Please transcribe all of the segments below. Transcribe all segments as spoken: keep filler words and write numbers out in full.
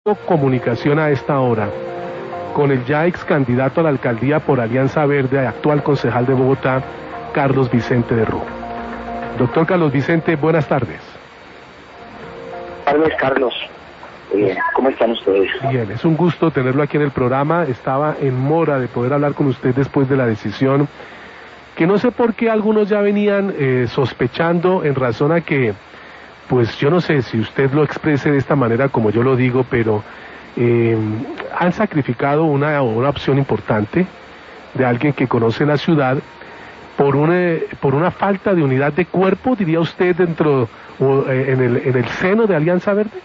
Comunicación a esta hora con el ya ex candidato a la alcaldía por Alianza Verde, actual concejal de Bogotá, Carlos Vicente de Rú. Doctor Carlos Vicente, buenas tardes. Buenas tardes, Carlos. Eh, ¿Cómo están ustedes? Bien, es un gusto tenerlo aquí en el programa. Estaba en mora de poder hablar con usted después de la decisión, que no sé por qué algunos ya venían eh, sospechando en razón a que, pues yo no sé si usted lo exprese de esta manera como yo lo digo, pero eh, han sacrificado una, una opción importante de alguien que conoce la ciudad por una, por una falta de unidad de cuerpo, diría usted, dentro o, eh, en, el, en el seno de Alianza Verde.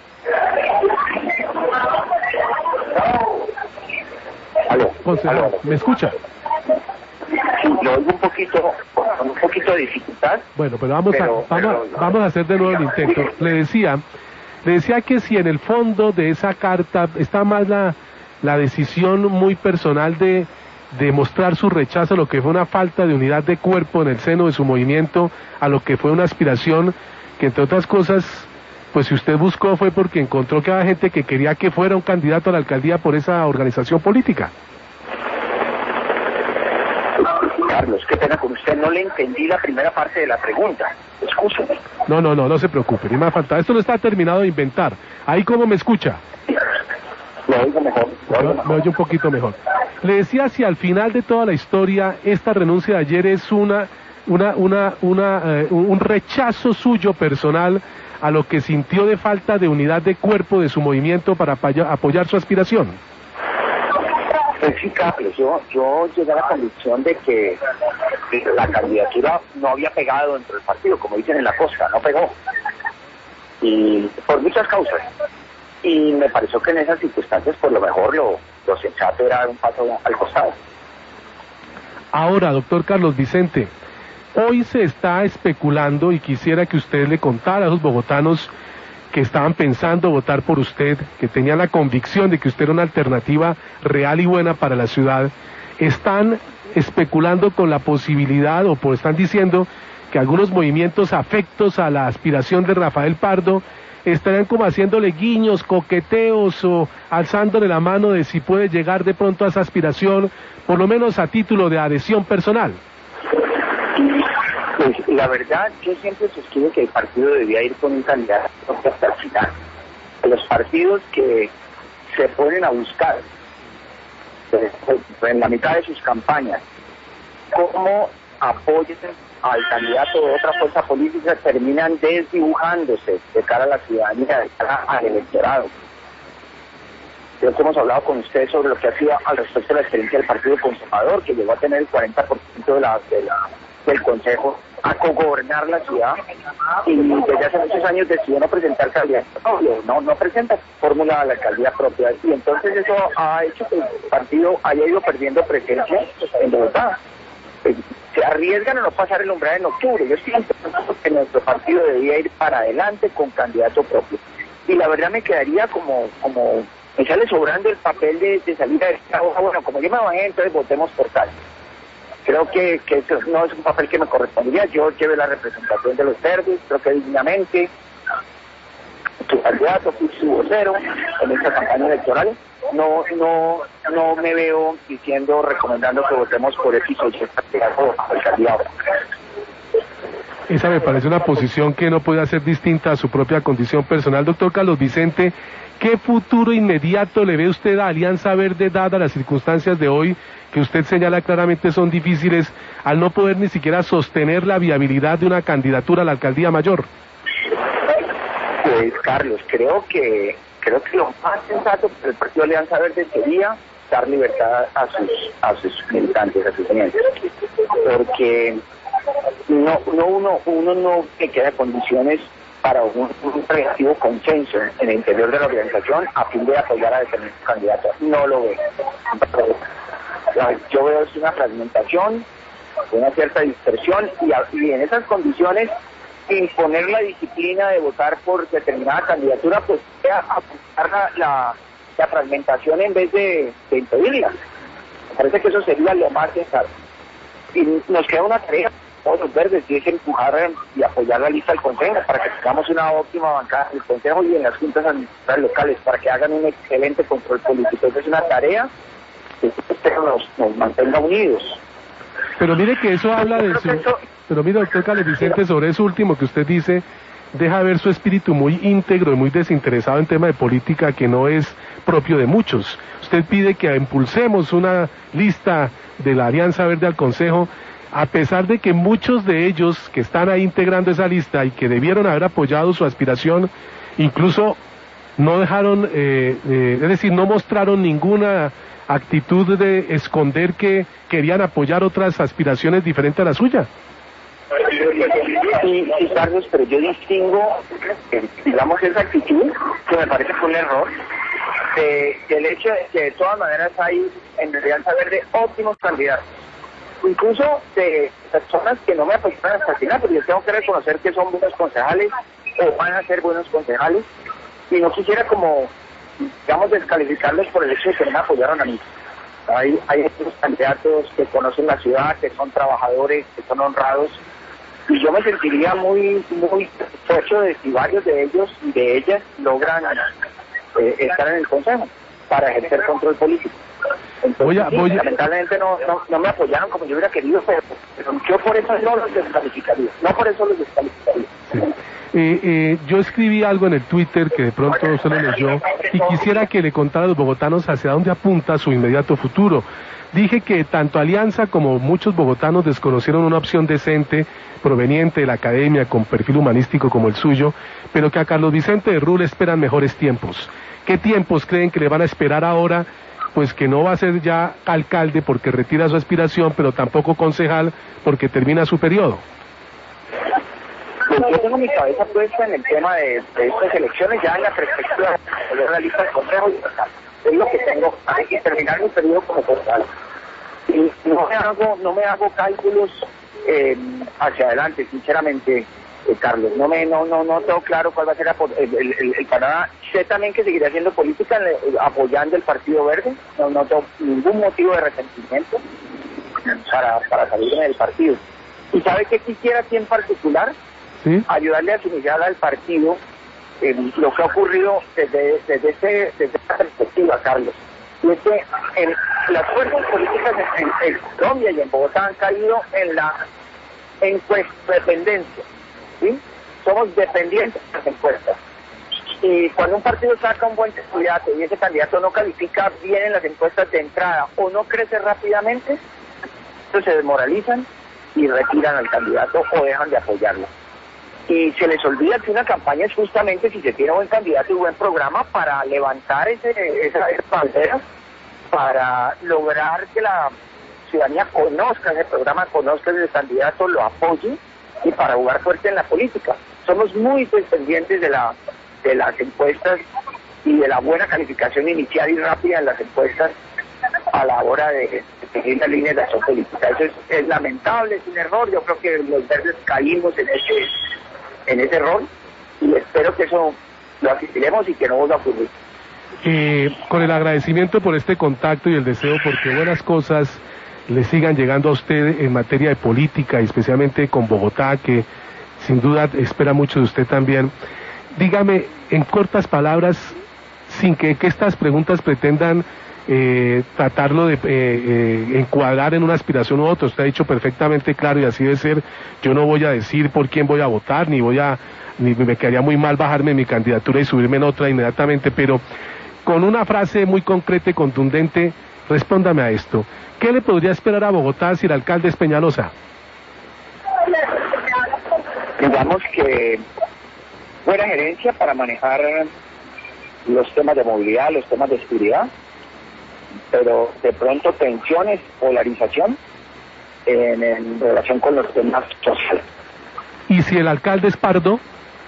Aló, Concejal, aló. ¿me escucha? Sí, lo oigo un poquito, con un poquito de dificultad. Bueno, pero vamos a, Pero- vamos, a- pero- vamos a hacer de nuevo el intento. Le decía, le decía que si en el fondo de esa carta está más la, la decisión muy personal de, de mostrar su rechazo a lo que fue una falta de unidad de cuerpo en el seno de su movimiento, a lo que fue una aspiración que, entre otras cosas, pues si usted buscó fue porque encontró que había gente que quería que fuera un candidato a la alcaldía por esa organización política. Carlos, qué pena con usted, no le entendí la primera parte de la pregunta. Escúcheme. No, no, no, no se preocupe, ni me ha faltado. Esto no está terminado de inventar. Ahí cómo me escucha. Lo oigo mejor, lo oigo Me, me mejor. oye un poquito mejor. Le decía si al final de toda la historia esta renuncia de ayer es una, una, una, una, eh, un un rechazo suyo personal a lo que sintió de falta de unidad de cuerpo de su movimiento para apoya- apoyar su aspiración. Pues sí, Carlos, yo, yo llegué a la convicción de que la candidatura no había pegado dentro del partido, como dicen en la costa, no pegó. Y por muchas causas. Y me pareció que en esas circunstancias, por lo mejor, lo, lo sensato era dar un paso al costado. Ahora, doctor Carlos Vicente, hoy se está especulando y quisiera que usted le contara a esos bogotanos que estaban pensando votar por usted, que tenían la convicción de que usted era una alternativa real y buena para la ciudad, están especulando con la posibilidad, o por están diciendo que algunos movimientos afectos a la aspiración de Rafael Pardo estarían como haciéndole guiños, coqueteos o alzándole la mano de si puede llegar de pronto a esa aspiración, por lo menos a título de adhesión personal. Pues la verdad, yo siempre sostuve que el partido debía ir con un candidato hasta el final. Los partidos que se ponen a buscar eh, en la mitad de sus campañas cómo apoyen al candidato de otra fuerza política terminan desdibujándose de cara a la ciudadanía, de cara al electorado. Creo que hemos hablado con ustedes sobre lo que ha sido al respecto de la experiencia del Partido Conservador, que llegó a tener el cuarenta por ciento de la, de la, del Consejo a cogobernar la ciudad, y desde hace muchos años decidió no presentar candidato propio, no, no presenta fórmula a la alcaldía propia, y entonces eso ha hecho que el partido haya ido perdiendo presencia en Bogotá. Eh, Se arriesgan a no pasar el umbral en octubre. Yo siento que nuestro partido debía ir para adelante con candidato propio, y la verdad me quedaría como, como me sale sobrando el papel de, de salir a esta hoja. Bueno, como yo me bajé, entonces votemos por tal. Creo que, que eso no es un papel que me correspondería. Yo llevé la representación de los verdes, creo que dignamente. Su candidato, fui su vocero en esta campaña electoral. No, no, no me veo diciendo, recomendando que votemos por X o Y candidato a alcaldía ahora. Esa me parece una posición que no puede ser distinta a su propia condición personal. Doctor Carlos Vicente, ¿qué futuro inmediato le ve usted a Alianza Verde, dadas las circunstancias de hoy, que usted señala claramente son difíciles, al no poder ni siquiera sostener la viabilidad de una candidatura a la alcaldía mayor? Pues Carlos, creo que creo que lo más sensato para el Partido Alianza Verde sería dar libertad a sus a sus militantes, a sus miembros, porque no no uno uno no le queda condiciones para un, un relativo consenso en el interior de la organización a fin de apoyar a determinado candidato. No lo veo. Yo veo es una fragmentación, una cierta dispersión, y, a, y en esas condiciones imponer la disciplina de votar por determinada candidatura, pues sea apuntar la, la, la fragmentación en vez de, de impedirla. Me parece que eso sería lo más sensato. Y nos queda una tarea todos los verdes, y es empujar y apoyar la lista del Consejo para que tengamos una óptima bancada en el Consejo y en las juntas administrativas locales, para que hagan un excelente control político. Esa es una tarea que nos, nos mantenga unidos. Pero mire que eso habla de su... Pero mire, doctor Carlos Vicente, sobre eso último que usted dice, deja ver su espíritu muy íntegro y muy desinteresado en tema de política que no es propio de muchos. Usted pide que impulsemos una lista de la Alianza Verde al Consejo, a pesar de que muchos de ellos que están ahí integrando esa lista y que debieron haber apoyado su aspiración, incluso no dejaron, eh, eh, es decir, no mostraron ninguna actitud de esconder que querían apoyar otras aspiraciones diferentes a la suya. Sí, sí, Carlos, pero yo distingo, eh, digamos, esa actitud, que me parece que fue un error, de, del hecho de que de todas maneras hay en Alianza Verde óptimos candidatos, incluso de personas que no me apoyaron hasta el final, pero yo tengo que reconocer que son buenos concejales, o van a ser buenos concejales, y no quisiera como, digamos, descalificarlos por el hecho de que no me apoyaron a mí. Hay, hay otros candidatos que conocen la ciudad, que son trabajadores, que son honrados, y yo me sentiría muy muy satisfecho de si varios de ellos y de ellas logran eh, estar en el Consejo para ejercer control político. Entonces, voy a, voy a... sí, lamentablemente no, no, no me apoyaron como yo hubiera querido, pero, pero yo por eso no los descalificaría, no por eso los descalificaría. Sí. Eh, eh, yo escribí algo en el Twitter que de pronto usted lo leyó y quisiera que le contara a los bogotanos hacia dónde apunta su inmediato futuro. Dije que tanto Alianza como muchos bogotanos desconocieron una opción decente proveniente de la academia con perfil humanístico como el suyo, pero que a Carlos Vicente de Rul esperan mejores tiempos. ¿Qué tiempos creen que le van a esperar ahora? Pues que no va a ser ya alcalde porque retira su aspiración, pero tampoco concejal porque termina su periodo. Yo tengo mi cabeza puesta en el tema de, de estas elecciones, ya en la perspectiva de la lista del Consejo, es lo que tengo, hay que terminar mi periodo como concejal. Y no me hago, no me hago cálculos eh, hacia adelante, sinceramente, eh, Carlos, no me, no, no, no tengo claro cuál va a ser el, el, el, el panorama. Sé también que seguiré haciendo política eh, apoyando el Partido Verde, no, no tengo ningún motivo de resentimiento para, para salir del partido. ¿Y sabe qué quisiera aquí en particular? ¿Sí? Ayudarle a asimilar al partido eh, lo que ha ocurrido desde, desde, este, desde esta perspectiva, Carlos. Y es que en, las fuerzas políticas en, en, en Colombia y en Bogotá han caído en la encuesta dependencia, ¿sí? Somos dependientes de las encuestas. Y cuando un partido saca un buen candidato y ese candidato no califica bien en las encuestas de entrada o no crece rápidamente, entonces se desmoralizan y retiran al candidato o dejan de apoyarlo. Y se les olvida que una campaña es justamente si se tiene buen candidato y buen programa para levantar ese, esa, esa bandera, para lograr que la ciudadanía conozca ese programa, conozca ese candidato, lo apoye y para jugar fuerte en la política. Somos muy dependientes de, la, de las encuestas y de la buena calificación inicial y rápida en las encuestas a la hora de seguir la línea de acción política. Eso es, es lamentable, es un error. Yo creo que los verdes caímos en ese en ese rol y espero que eso lo asistiremos y que no vuelva a ocurrir. Eh, con el agradecimiento por este contacto y el deseo porque buenas cosas le sigan llegando a usted en materia de política y especialmente con Bogotá, que sin duda espera mucho de usted también. Dígame en cortas palabras, sin que, que estas preguntas pretendan eh, tratarlo de eh, eh, encuadrar en una aspiración u otra. Usted ha dicho perfectamente claro y así debe ser. Yo no voy a decir por quién voy a votar, ni voy a, ni me quedaría muy mal bajarme mi candidatura y subirme en otra inmediatamente, pero con una frase muy concreta y contundente, respóndame a esto. ¿Qué le podría esperar a Bogotá si el alcalde es Peñalosa? Digamos que buena gerencia para manejar los temas de movilidad, los temas de seguridad, pero de pronto tensiones, polarización en, en relación con los temas sociales. ¿Y si el alcalde es Pardo?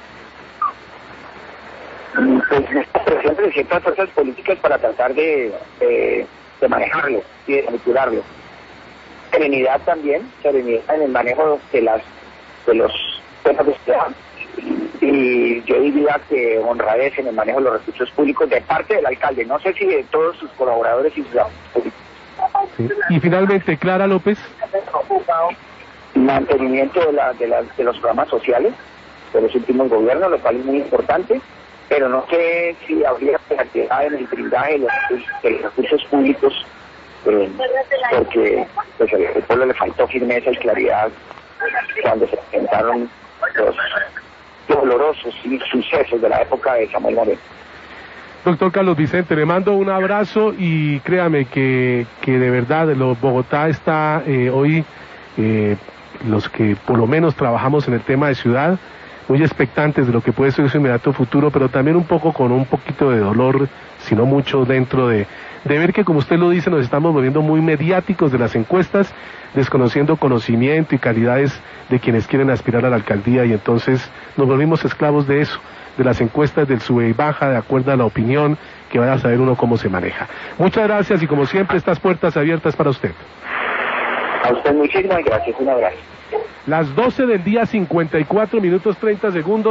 Pues esta presión de ciertas fuerzas políticas para tratar de, de, de manejarlo y de manipularlo. Serenidad también, serenidad en el manejo de las de los temas de ciudad. Y yo diría que honradez en el manejo de los recursos públicos de parte del alcalde, no sé si de todos sus colaboradores y sus políticos. Sí. Y finalmente, Clara López. mantenimiento de, la, de, la, de los programas sociales de los últimos gobiernos, lo cual es muy importante, pero no sé si habría creatividad en el blindaje de los, de los recursos públicos, eh, porque pues, al pueblo le faltó firmeza y claridad cuando se presentaron los dolorosos sucesos de la época de Samuel Moreno. Doctor Carlos Vicente, le mando un abrazo y créame que, que de verdad lo, Bogotá está eh, hoy, eh, los que por lo menos trabajamos en el tema de ciudad, muy expectantes de lo que puede ser su inmediato futuro, pero también un poco con un poquito de dolor, si no mucho, dentro de, de ver que, como usted lo dice, nos estamos volviendo muy mediáticos de las encuestas, desconociendo conocimiento y calidades de quienes quieren aspirar a la alcaldía, y entonces nos volvimos esclavos de eso, de las encuestas del sube y baja, de acuerdo a la opinión, que vaya a saber uno cómo se maneja. Muchas gracias y como siempre, estas puertas abiertas para usted. A usted muchísimas gracias, un abrazo. Las doce del día, cincuenta y cuatro minutos treinta segundos.